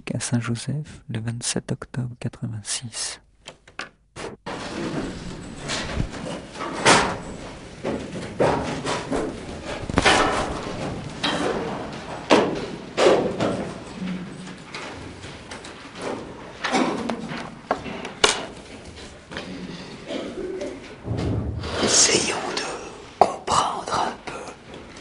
bibliothèque à Saint-Joseph le 27 octobre 86. Essayons de comprendre un peu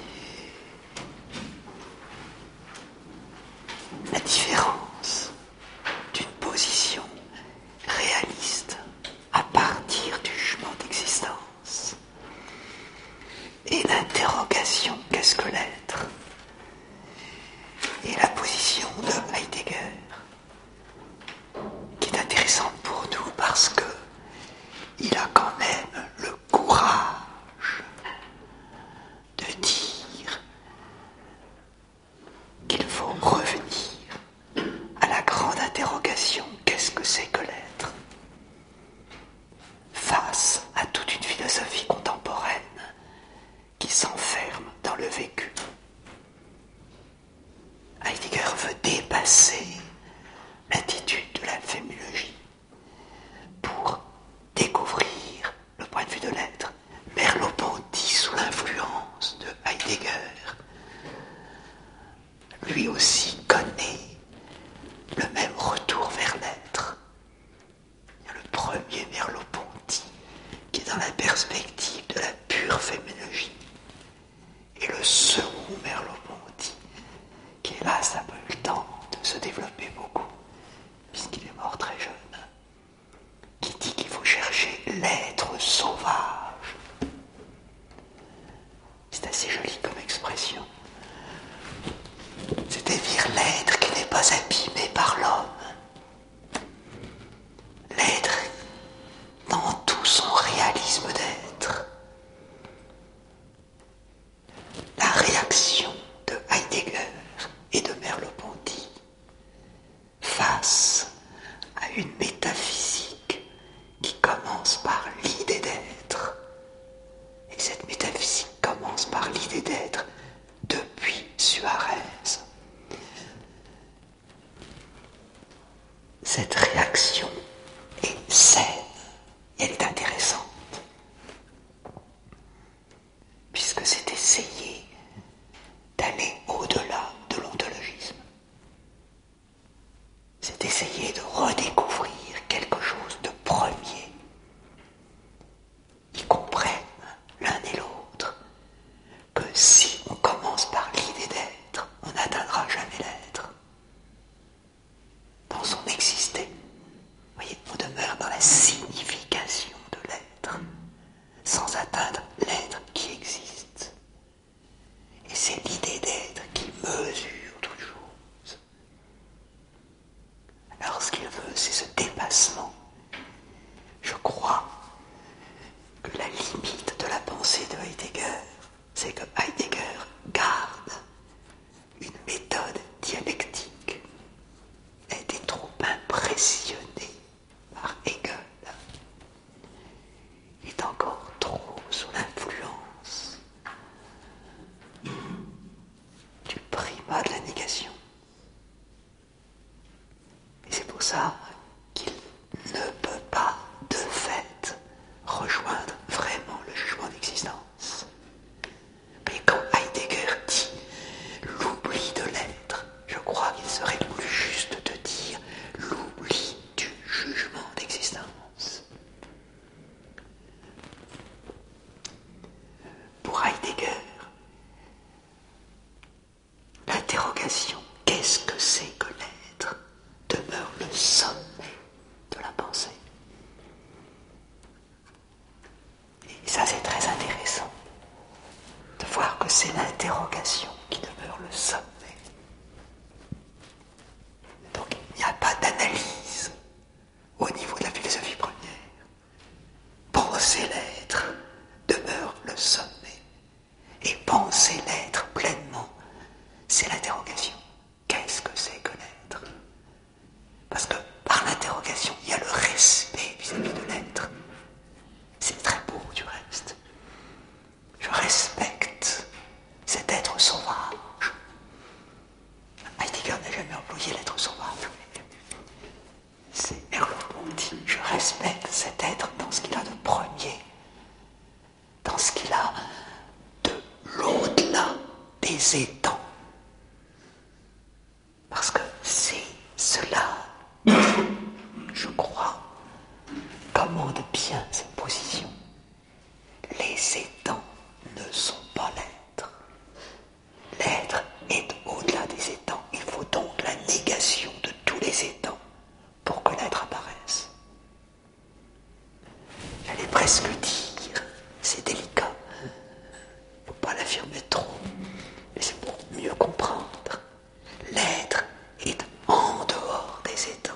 la différence d'une position réaliste à partir du jugement d'existence et l'interrogation qu'est-ce que l'être, et la position de Heidegger, qui est intéressante pour nous parce que il a quand même le courage de dire qu'il faut revenir à la grande interrogation qu'est-ce que c'est que l'être, face à toute une philosophie contemporaine qui s'enferme dans le vécu. Heidegger veut dépasser l'attitude de la fémiologie pour découvrir le point de vue de l'être. Merleau-Ponty, sous l'influence de Heidegger, lui aussi connaît le même retour vers l'être. Il y a le premier Merleau-Ponty qui est dans la perspective de la pure féminologie, et le second Merleau-Ponty qui, hélas, n'a pas eu le temps de se développer beaucoup puisqu'il est mort très jeune, qui dit qu'il faut chercher l'être sauvage. C'est assez joli comme expression. C'est-à-dire l'être qui n'est pas abîmé par l'homme. L'être dans tout son réalisme d'être. La réaction de Heidegger et de Merleau-Ponty face à une métaphysique qui commence par l'idée d'être. Et cette métaphysique commence par l'idée d'être depuis Suarez. Cette réaction est saine et elle est intéressante, puisque c'est essayer d'aller au-delà de l'ontologisme. C'est essayer de redécouvrir quelque chose de premier. Ils comprennent l'un et l'autre que si on commence par l'idée d'être, on n'atteindra jamais l'être dans son exister. Vous voyez, on demeure dans la signification de l'être sans atteindre l'être qui existe. Et c'est l'idée d'être qui mesure toute chose. Alors ce qu'il veut, c'est ce dépassement. Je crois que la limite de la pensée de Heidegger, c'est que Heidegger garde une méthode dialectique. Il a été trop impressionné par Hegel. Il est encore trop sous l'influence du primat de la négation. Et c'est pour ça qu'il ne peut pas, de fait, rejoindre vraiment le jugement d'existence. Mais quand Heidegger dit l'oubli de l'être, je crois qu'il serait plus juste de dire l'oubli du jugement d'existence. Pour Heidegger, l'interrogation « qu'est-ce que c'est que l'être ?» demeure le sommet je crois, commande bien cette position. Les étangs ne sont pas l'être. L'être est au-delà des étangs. Il faut donc la négation de tous les étangs pour que l'être apparaisse. J'allais presque dire, c'est délicat, faut pas l'affirmer trop, mais c'est pour mieux comprendre. L'être est en dehors des étangs.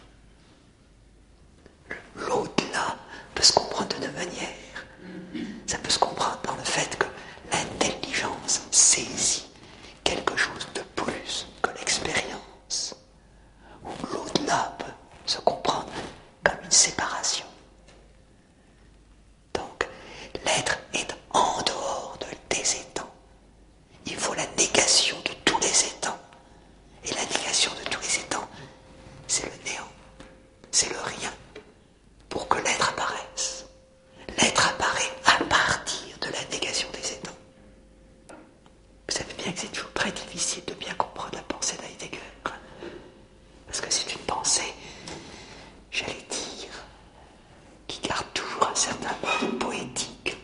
L'au-delà peut se comprendre de deux manières. Ça peut se comprendre dans le fait que l'intelligence saisit quelque chose de plus que l'expérience. Ou l'au-delà peut se comprendre comme une séparation. Donc, l'être est en dehors des étangs. Il faut la négation de tous les étangs. Et la négation de tous les étangs, c'est le néant, c'est le rien, pour que l'être apparaisse. L'être apparaît à partir de la négation des étangs. Vous savez bien que c'est toujours très difficile de bien comprendre la pensée d'Heidegger. Parce que c'est une pensée, j'allais dire, qui garde toujours un certain mode poétique.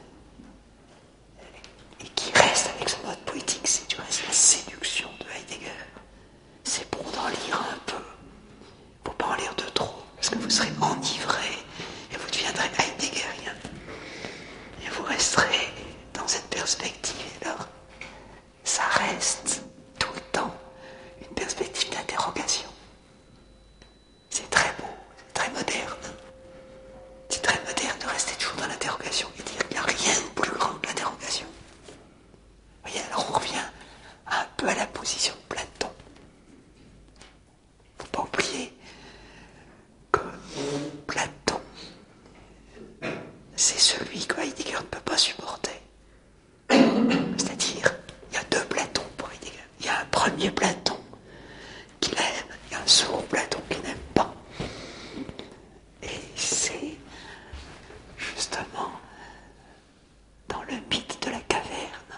Et qui reste avec ce mode poétique, c'est du reste la séduction de Heidegger. C'est bon d'en lire un peu. Il ne faut pas en lire de trop, parce que vous serez enivré et vous deviendrez heideggerien. Et vous resterez dans cette perspective. Alors, ça reste tout le temps une perspective d'interrogation. C'est très beau, c'est très moderne. C'est très moderne de rester toujours dans l'interrogation et dire qu'il n'y a rien de plus grand que l'interrogation. Vous voyez, alors on revient un peu à la position de Platon. Il ne faut pas oublier que Platon, c'est celui que Heidegger ne peut pas supporter. C'est-à-dire, il y a deux Platons pour Heidegger. Il y a un premier Platon qu'il aime, il y a un second Platon qu'il n'aime pas. Et c'est justement dans le mythe de la caverne,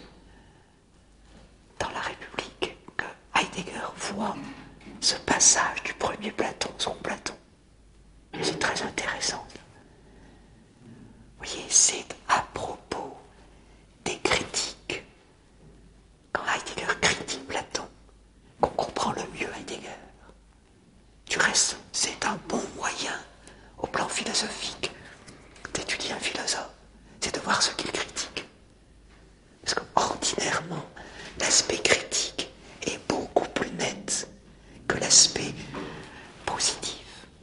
dans la République, que Heidegger voit ce passage du premier Platon au second Platon. C'est très intéressant. Vous voyez, c'est à propos des critiques. Quand Heidegger critique Platon, qu'on comprend le mieux Heidegger. Du reste, c'est un bon moyen, au plan philosophique, d'étudier un philosophe. C'est de voir ce qu'il critique. Parce qu'ordinairement, l'aspect critique est beaucoup plus net que l'aspect positif.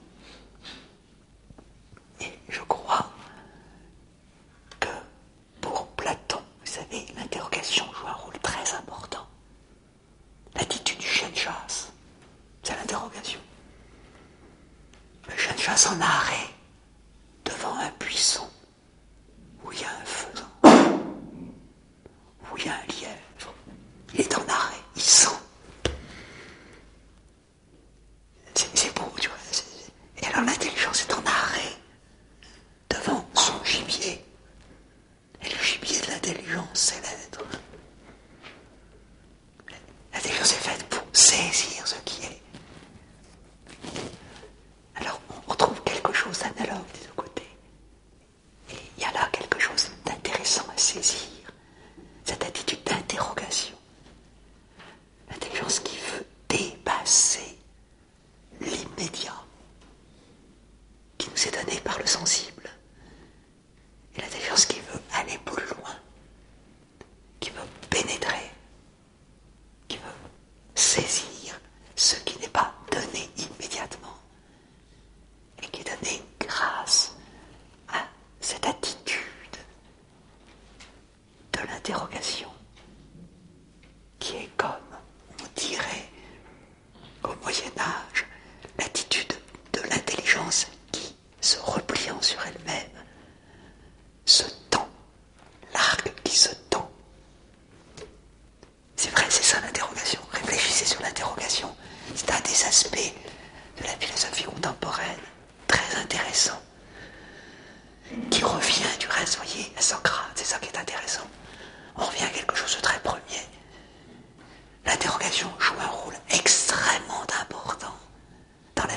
Et je crois que pour Platon, vous savez, l'interrogation joue un rôle très important. L'attitude du chien de chasse, c'est l'interrogation. Le chien de chasse en arrêt devant un buisson où il y a un faisan, où il y a un lièvre. Il est en arrêt, il sent. C'est beau, tu vois. Et alors l'intelligence est en arrêt devant son gibier. Et le gibier de l'intelligence, c'est l'être. L'intelligence est faite pour saisir ce qui est. Alors on trouve quelque chose d'analogue des deux côtés. Et il y a là quelque chose d'intéressant à saisir. Cette attitude d'interrogation. L'intelligence qui veut dépasser l'immédiat qui nous est donné par le sensible. Et l'intelligence qui veut aller plus loin, qui veut pénétrer, qui veut saisir ce qui n'est pas donné immédiatement et qui est donné grâce à cette attitude de l'interrogation qui est comme, on dirait, au Moyen-Âge, l'attitude de l'intelligence qui, se repliant sur elle-même, se tend, l'arc qui se tend. C'est vrai, c'est ça l'interrogation. Réfléchissez sur l'interrogation. C'est un des aspects de la philosophie contemporaine très intéressant, qui revient du reste, voyez, à Socrate. C'est ça qui est intéressant. On revient à quelque chose de très premier. L'interrogation joue un rôle extrêmement important dans la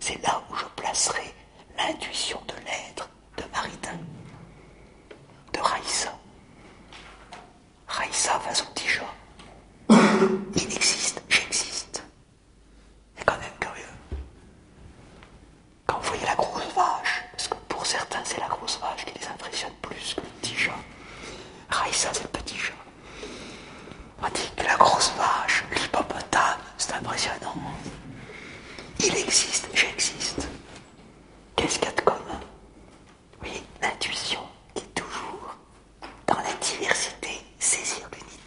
c'est là où je placerai l'intuition de l'être de Maritain, de Raïssa. Raïssa va son petit chat. Il existe, j'existe. C'est quand même curieux. Quand vous voyez la grosse vache, parce que pour certains c'est la grosse vache qui les impressionne plus que le petit chat. Raïssa c'est le petit chat. On dit que la grosse vache, l'hippopotame, c'est impressionnant. Il existe, j'existe. Qu'est-ce qu'il y a de commun? Oui, l'intuition qui est toujours dans la diversité, saisir l'unité.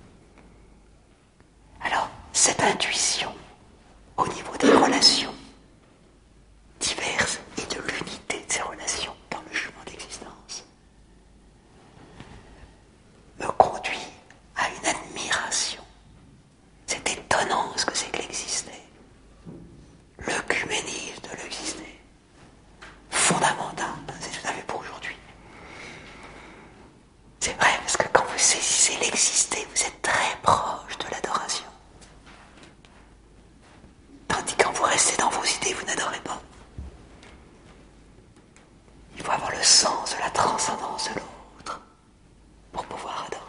Alors, cette intuition, au niveau des relations diverses et de l'unité de ces relations dans le jugement d'existence, me conduit à une admiration. C'est étonnant ce que c'est que l'exister. L'œcuménisme de l'exister. Fondamental, c'est tout à fait pour aujourd'hui. C'est vrai, parce que quand vous saisissez l'exister, vous êtes très proche de l'adoration. Tandis que quand vous restez dans vos idées, vous n'adorez pas. Il faut avoir le sens de la transcendance de l'autre pour pouvoir adorer.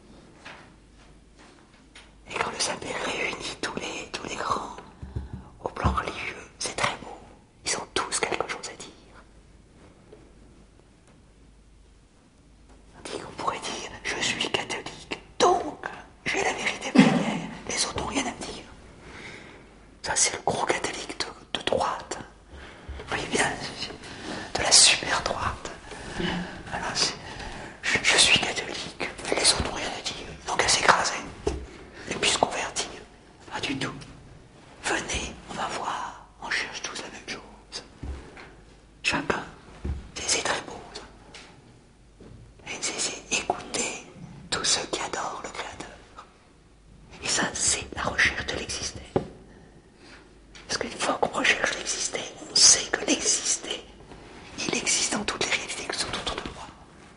Et quand le Saint-Père réunit tous les grands au plan religieux, c'est très beau. Ils ont tous quelque chose à dire. On pourrait dire, je suis catholique, donc j'ai la vérité première, les autres n'ont rien à me dire. Ça c'est le gros catholique de droite. Vous voyez bien, de la super droite. Alors, je suis catholique, mais les autres n'ont rien à dire, ils n'ont qu'à s'écraser et puis se convertir. Pas du tout. Venez, on va voir, on cherche tous la même chose. Chacun, c'est très beau. Et c'est écouter tous ceux qui adorent le Créateur. Et ça, c'est la recherche de l'exister. Parce qu'une fois qu'on recherche l'exister, on sait que l'exister, il existe dans toutes les réalités qui sont autour de moi.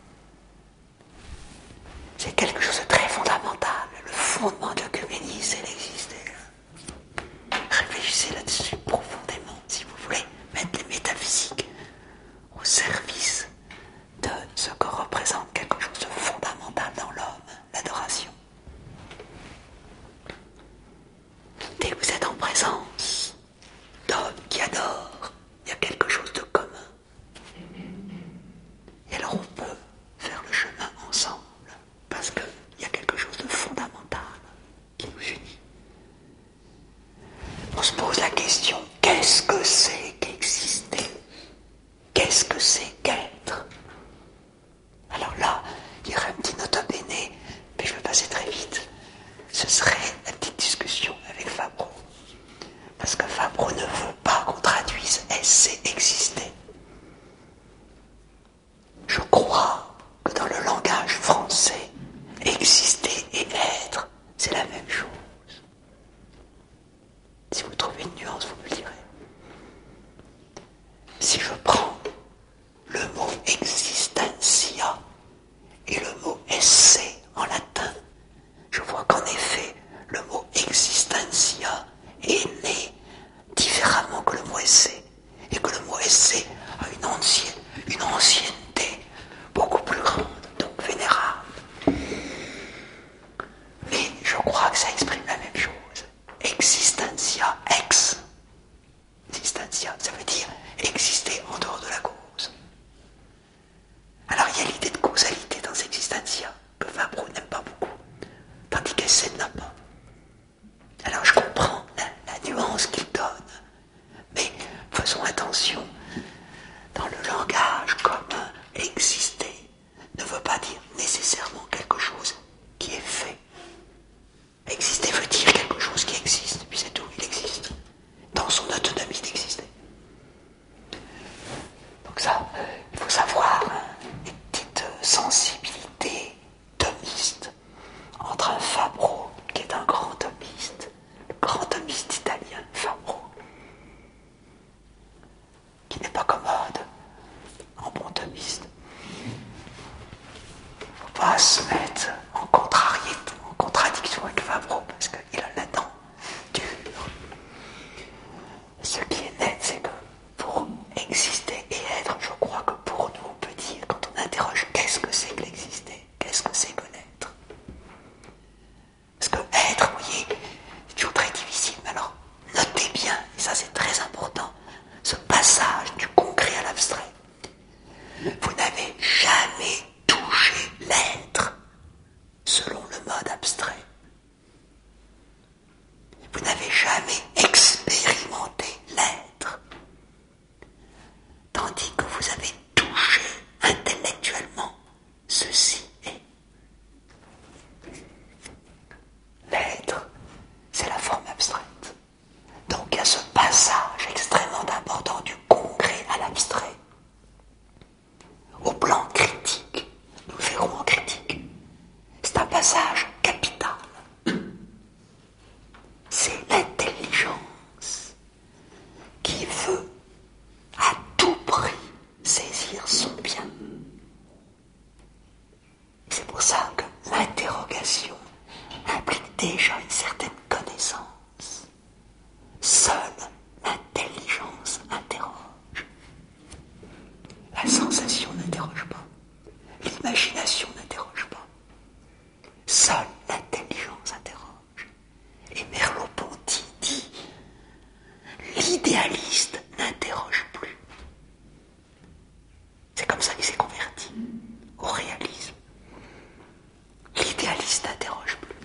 C'est quelque chose de très fondamental. Le fondement de l'œcuménisme, c'est l'exister. Réfléchissez là-dessus profondément, si vous voulez mettre les métaphysiques au service de ce que représente quelque chose de fondamental dans l'homme, l'adoration. Dès que vous êtes en présence d'hommes qui adorent, il y a quelque chose de commun. Et alors on peut faire le chemin ensemble, parce qu'il y a quelque chose de fondamental qui nous unit. On se pose la question, qu'est-ce que c'est qu'exister? Qu'est-ce que c'est qu'être? Alors là, il y aurait un petit nota bene, mais je vais passer très vite. Ce serait la petite discussion avec Fabro. Parce que Fabro ne veut pas qu'on traduise essayer exister. Je crois que dans le langage français, exister et être, c'est la même chose. Si vous trouvez une nuance, vous me le direz. Si je prends le mot existentia et le mot esse en latin, je vois qu'en effet, le mot existentia est né différemment que le mot esse, et que le mot esse a une ancienneté beaucoup plus grande, donc vénérable. Mais je crois que ça exprime la même chose. Existentia, existentia, ça veut dire exister en dehors de la cause. Alors il y a l'idée de causalité dans existentia, que Fabro n'aime pas beaucoup, tandis qu'Esse n'a pas. Alors je comprends la nuance qu'il donne, mais faisons attention. Dans le langage commun, exister ne veut pas dire nécessairement quelque chose qui est fait. Exister veut dire quelque chose qui existe, puis c'est tout, il existe, dans son autonomie d'exister. Donc ça, il faut savoir une petite sensibilité thomiste entre un Fabro, qui est un grand thomiste, le grand thomiste italien, Fabro, qui n'est pas commode en bon thomiste. Il ne faut pas se mettre en contradiction avec Fabro, parce qu'il a la dent dure. Ce qui est net, c'est que l'idéaliste n'interroge plus. C'est comme ça qu'il s'est converti au réalisme. L'idéaliste n'interroge plus.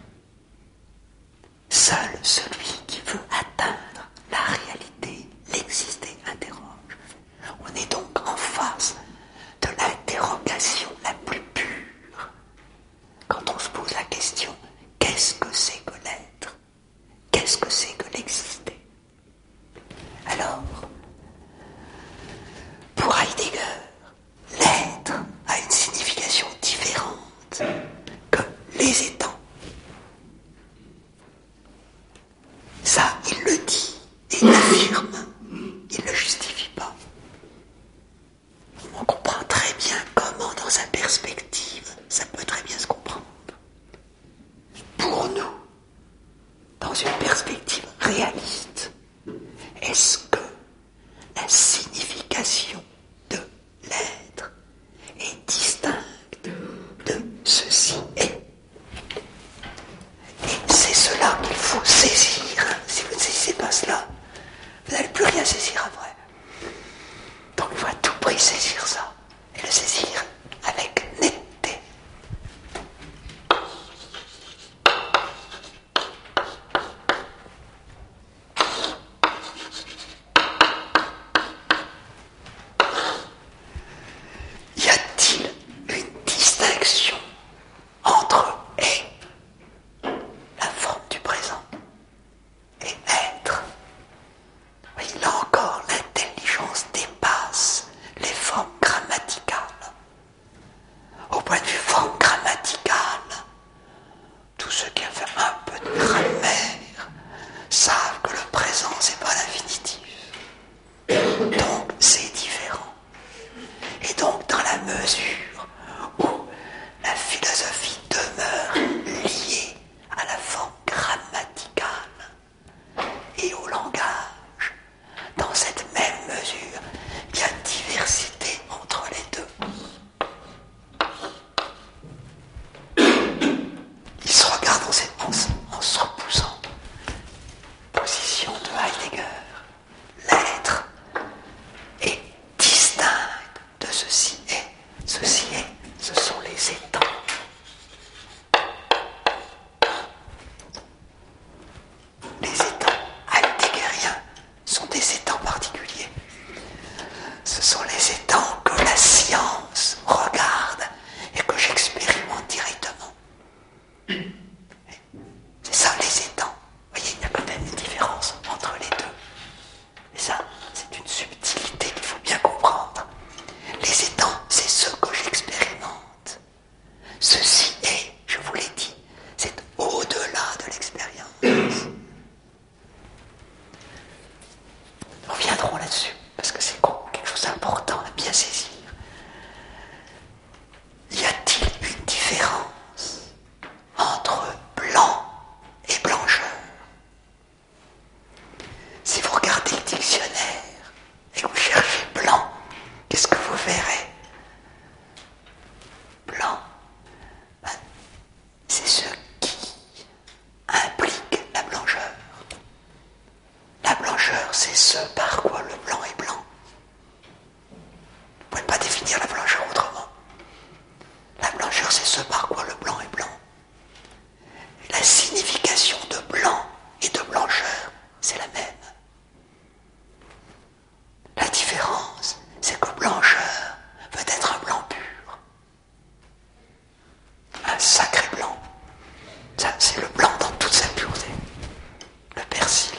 Seul celui qui veut atteindre la réalité, l'exister, interroge. On est donc en face de l'interrogation la plus pure. Quand on se pose la question, qu'est-ce que c'est que l'être? Qu'est-ce que c'est que l'exister? Alors, pour Heidegger, l'être a une signification différente que les étangs. Ça, il le dit et il l'affirme, il ne le justifie pas. On comprend très bien comment, dans sa perspective, ça peut très bien se comprendre. Pour nous, dans une perspective réaliste, est-ce que la signification de l'être est distincte de ceci est? Et c'est cela qu'il faut saisir. Si vous ne saisissez pas cela, vous n'allez plus rien saisir après. Donc il faut à tout prix saisir ça, et le saisir avec netteté. Y a-t-il une distinction entre et, la forme du présent, et être? Oui, là encore, l'intelligence dépasse les formes grammaticales. Au point de vue forme grammaticale, tous ceux qui ont fait un peu de grammaire savent que le présent, c'est pas l'infinitif. Donc, c'est différent. Et donc, dans la mesure où la philosophie demeure liée à la forme grammaticale et au langage, dans cette même mesure, il y a diversité entre les deux. Ils se regardent en se repoussant. Position de Heidegger. L'être est distinct de ceci est. Ceci est, ce sont les étangs. Les étangs heideggeriens sont des étangs particuliers. Ce sont les étangs que la science regarde et que j'expérimente directement. C'est ça les étangs. Vous voyez, il y a quand même une différence entre les deux. Et ça, c'est une subtilité qu'il faut bien comprendre. Les étangs, c'est ce que j'expérimente. Ceci est, je vous l'ai dit, c'est au-delà de l'expérience. Nous reviendrons là-dessus, parce que c'est quelque chose d'important à bien saisir. Y a-t-il une différence entre blanc et blancheur? Si vous regardez le dictionnaire et que vous cherchez blanc, qu'est-ce que vous verrez? Blanc, c'est ce qui implique la blancheur. La blancheur, c'est ce par quoi le blanc est blanc. Vous ne pouvez pas définir la blancheur autrement. La blancheur, c'est ce par quoi le blanc est blanc. La signification de blanc et de blancheur, c'est la même. La différence, c'est que blancheur peut être un blanc pur. Un sacré blanc. Ça, c'est le blanc dans toute sa pureté. Le persil.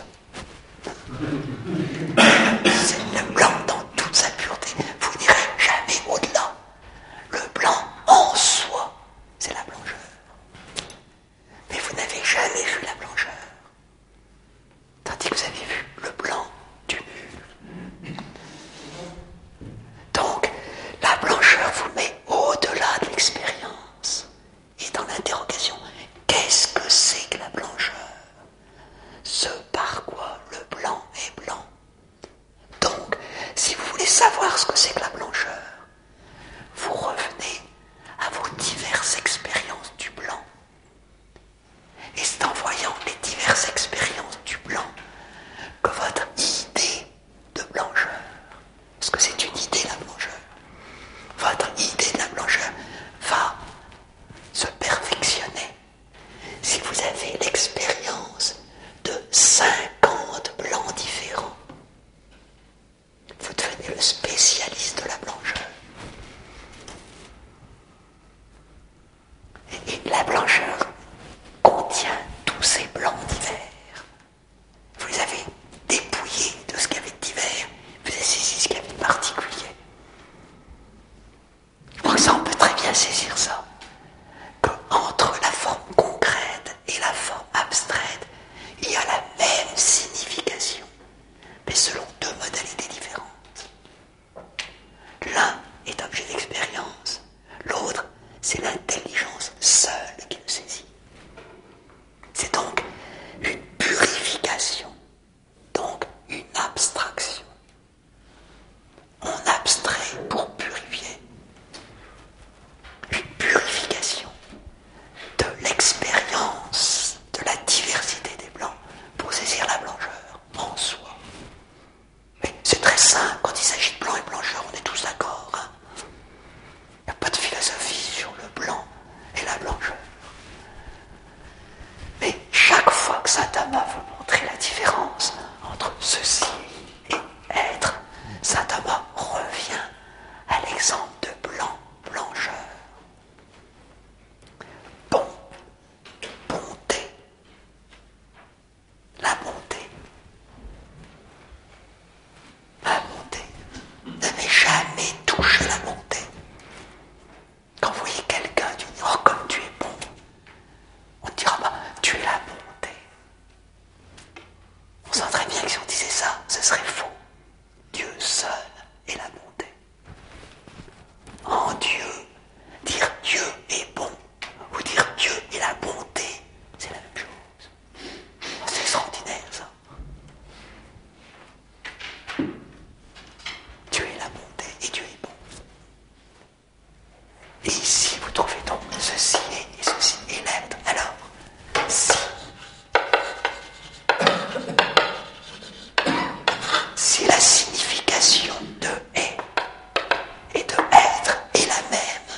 C'est le blanc dans toute sa pureté. Vous n'irez jamais au-delà. Le blanc en soi, c'est la blancheur. Mais vous n'avez jamais vu la blancheur. Tandis que vous avez vu le blanc du mur. Donc, la blancheur vous met au-delà de l'expérience. Et dans l'interrogation, qu'est-ce que c'est que la blancheur? Ce par quoi le blanc est blanc. Donc, si vous voulez savoir ce que c'est que la blancheur, vous revenez à vos diverses expériences du blanc. Et c'est en voyant les diverses expériences du blanc que votre idée ça, ce serait faux. Dieu seul est la bonté. En Dieu, dire Dieu est bon, ou dire Dieu est la bonté, c'est la même chose. C'est extraordinaire ça. Dieu est la bonté et Dieu est bon. Et ici, vous trouvez donc ceci et ceci est l'être. Alors, si la signification de est et de être est la même,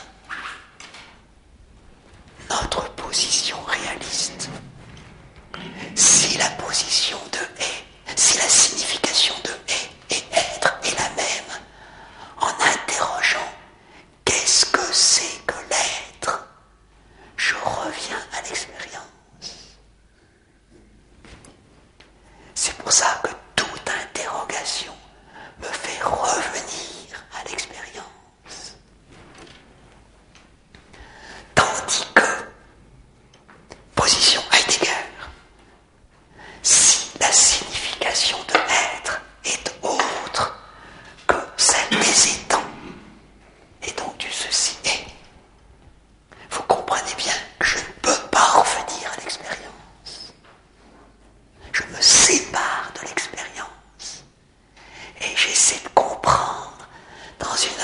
notre position réaliste, si la position de est, si la signification de est et être est la même, en interrogeant qu'est-ce que c'est que l'être, je reviens à l'expérience. C'est pour ça que toute interrogation me fait revenir à l'expérience. Tandis que, position Heidegger, si la signification de être est autre que celle des étangs, et donc du ceci est, vous comprenez bien que je ne peux pas revenir à l'expérience. Je me sépare de l'expérience et j'essaie de comprendre dans une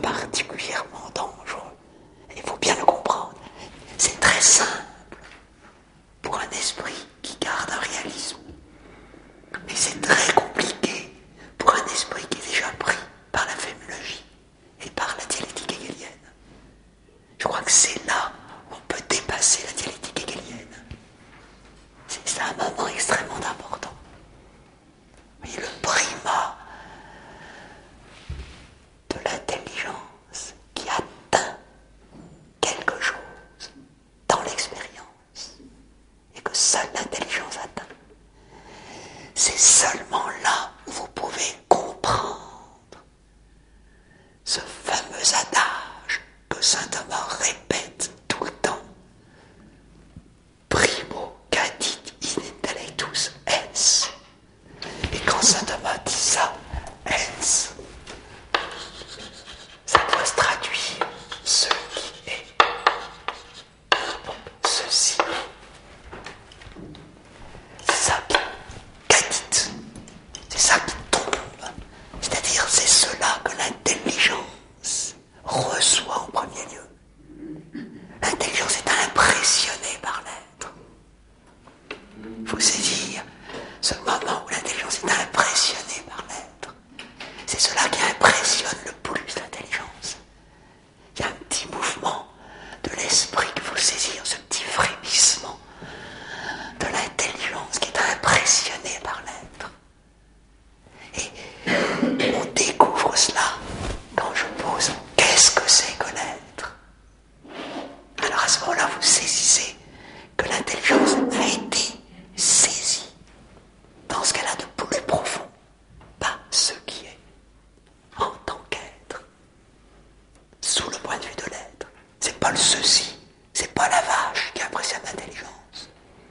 particulièrement dangereux. Il faut bien le comprendre. C'est très simple pour un esprit qui garde un réalisme. Mais c'est très compliqué pour un esprit qui est déjà pris par la phénoménologie et par la dialectique hegelienne. Je crois que c'est là où on peut dépasser la dialectique hegelienne. C'est un moment extrêmement important. Mais le primat de l'intelligence qui atteint quelque chose dans l'expérience et que seule l'intelligence atteint, c'est seulement là où vous pouvez comprendre ce fameux adage que saint Thomas répète tout le temps. Primo cadit in intellectus ens. Et quand saint Thomas dit ça, ens, ça doit se traduire ce qui est. Ceci. C'est ça qui cadit. C'est ça qui tombe. C'est-à-dire, c'est cela que l'intelligence reçoit en premier lieu. L'intelligence est impressionnée par l'être. Il faut saisir ce moment où l'intelligence est impressionnée par l'être. C'est cela qui impressionne le plus l'intelligence. Il y a un petit mouvement de l'esprit qu'il faut saisir, ce petit frémissement de l'intelligence qui est impressionnée par l'être. Et on découvre cela quand je pose « qu'est-ce que c'est que l'être ?» Alors à ce moment-là, vous saisissez que l'intelligence a été saisie dans ce qu'elle a de plus profond, pas ce qui est, en tant qu'être, sous le point de vue de l'être. C'est pas le ceci, c'est pas la vache qui impressionne l'intelligence.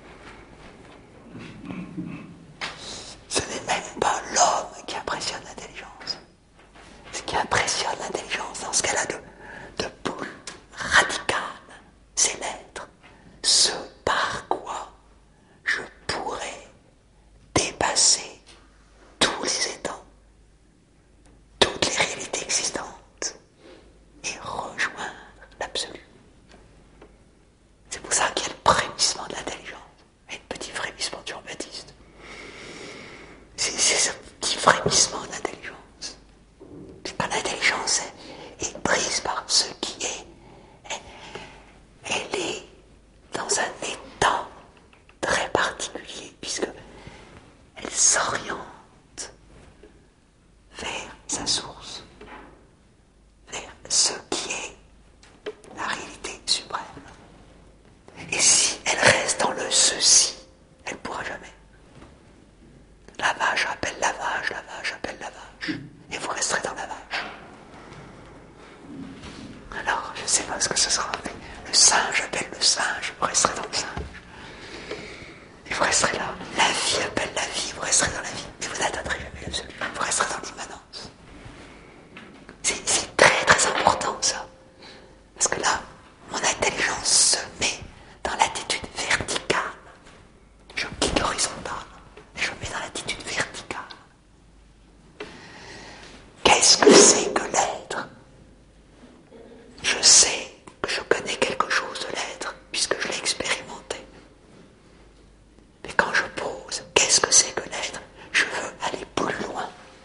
Ce n'est même pas l'homme qui impressionne l'intelligence. Ce qui impressionne l'intelligence dans ce qu'elle a de plus radical, c'est l'être. Ce par quoi je pourrais dépasser tous les états, toutes les réalités existantes et rejoindre l'absolu. C'est pour ça qu'il y a le frémissement de l'intelligence et le petit frémissement de Jean-Baptiste. C'est ce petit frémissement de l'intelligence. Quand l'intelligence est prise par ce qui est, elle est dans un état très particulier, puisque elle s'oriente vers sa source, vers ce qui est la réalité suprême. Et si elle reste dans le ceci, elle ne pourra jamais. La vache appelle la vache, la vache appelle la vache. Et vous resterez dans la vache. Alors, je ne sais pas ce que ce sera, mais le singe appelle le singe, vous resterez dans le singe. Et vous resterez là. La vie appelle la vie, vous resterez dans la vie. Et vous n'atteindrez jamais l'absolu. Vous resterez dans l'immanence. C'est très très important ça. Parce que là, mon intelligence se met dans l'attitude verticale. Je quitte l'horizontale et je me mets dans l'attitude verticale. Qu'est-ce que c'est que l'être ? Je sais que je connais quelque chose de l'être puisque je l'ai expérimenté. Mais quand je pose qu'est-ce que c'est que l'être, je veux aller plus loin.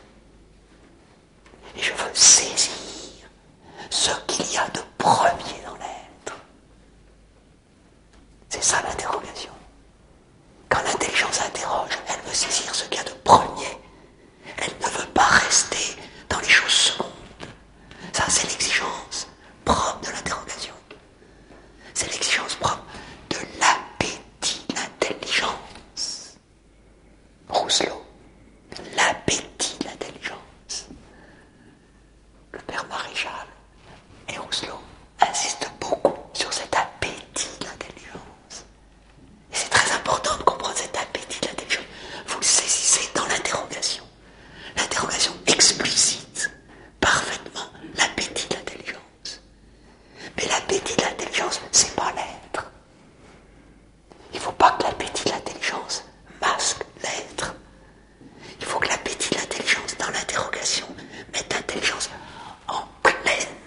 Et je veux saisir ce qu'il y a de premier dans l'être. C'est ça l'interrogation. Quand l'intelligence interroge, elle veut saisir ce qu'il y a de premier. Elle ne veut pas rester dans les choses secondes. Ça, c'est l'exigence propre de l'interrogation. C'est l'exigence propre de l'appétit de l'intelligence. Rousseau, l'appétit de l'intelligence. Le père Maréchal et Rousseau insistent beaucoup sur cet appétit de l'intelligence. Et c'est très important de comprendre cet appétit de l'intelligence. Vous le saisissez dans l'interrogation. L'interrogation explicite parfaitement l'appétit de l'intelligence. Mais l'appétit de l'intelligence, c'est pas l'être. Il ne faut pas que l'appétit de l'intelligence masque l'être. Il faut que l'appétit de l'intelligence dans l'interrogation mette l'intelligence en pleine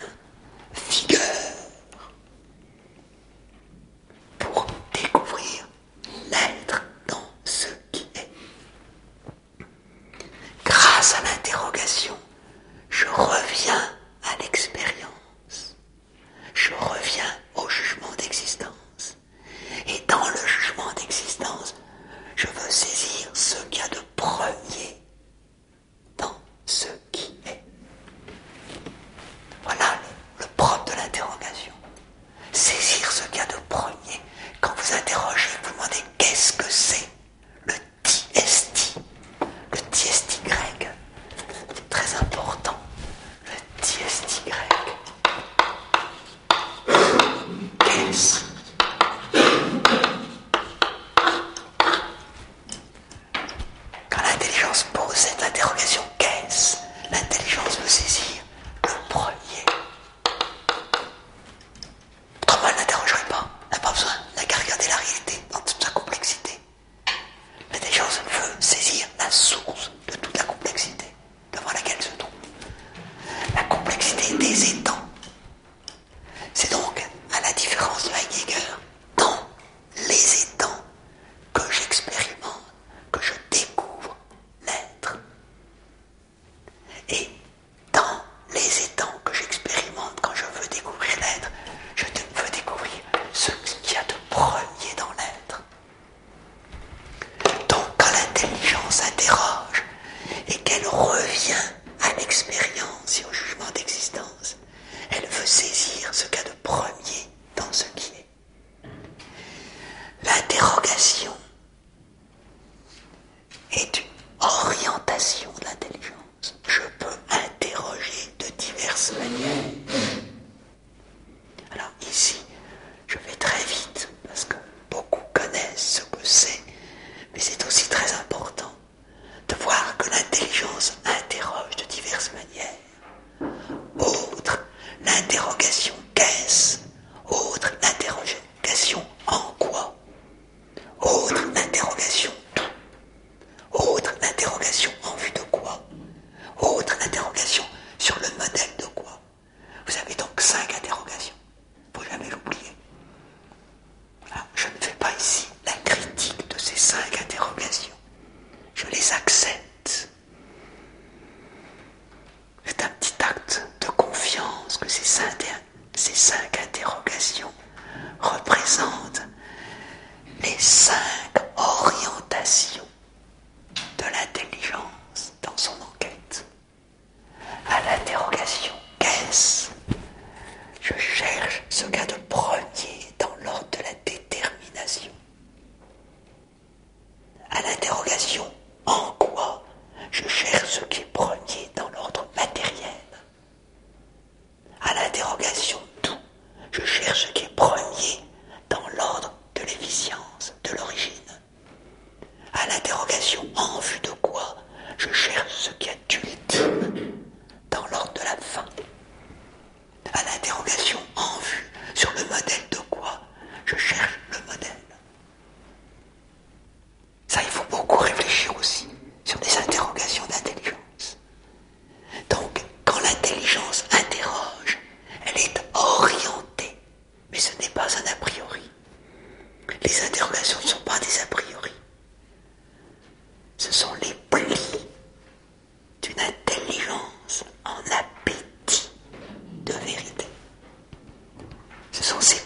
interrogation, qu'est-ce? Autre interrogation, en quoi? Autre interrogation, tout. Autre interrogation, en vue de quoi? Autre interrogation, sur le modèle de quoi? Vous avez donc 5 interrogations. Faut jamais l'oublier. Voilà. Je ne fais pas ici la critique de ces 5 interrogations. Je les accepte. C'est un petit acte de confiance que ces 5 interrogations représentent les 5 orientations de l'intelligence dans son enquête. À l'interrogation qu'est-ce? Je cherche ce qu'il y a de premier dans l'ordre de la détermination. À l'interrogation en quoi? Je cherche ce qui est premier dans l'ordre matériel. À l'interrogation d'où? Je cherche ce qui est premier dans l'ordre de l'efficience, de l'origine. À l'interrogation en vue de quoi? Je cherche ce qui est ultime dans l'ordre de la fin. À l'interrogation en vue sur le modèle de quoi? Je cherche le modèle. Ça, il faut beaucoup réfléchir aussi sur des interrogations d'intelligence. Donc, quand l'intelligence interroge, elle est orientée, mais ce n'est pas un a priori. Les interrogations ne sont pas des a priori. Ce sont les plis d'une intelligence en appétit de vérité. Ce sont ces